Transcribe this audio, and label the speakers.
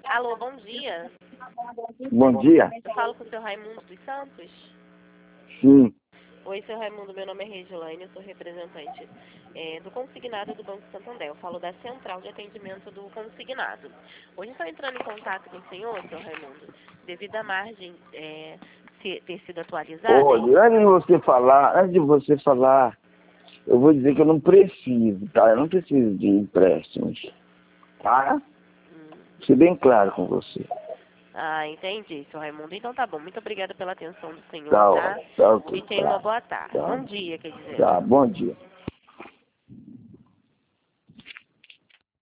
Speaker 1: Alô, bom dia.
Speaker 2: Bom dia.
Speaker 1: Eu falo com o seu Raimundo dos Santos?
Speaker 2: Sim.
Speaker 1: Oi, seu Raimundo, meu nome é Regilaine, eu sou representante do consignado do Banco Santander. Eu falo da Central de Atendimento do Consignado. Hoje estou entrando em contato com o senhor, seu Raimundo, devido à margem ter sido atualizada.
Speaker 2: Olha, antes de você falar, eu vou dizer que eu não preciso, tá? Eu não preciso de empréstimos, tá? Vou ser bem claro com você.
Speaker 1: Ah, entendi, seu Raimundo. Então tá bom. Muito obrigada pela atenção do senhor,
Speaker 2: Tá,
Speaker 1: tá?
Speaker 2: tá ok.
Speaker 1: E tenha uma boa tarde.
Speaker 2: Tá,
Speaker 1: Bom dia, quer dizer.
Speaker 2: tá, bom dia.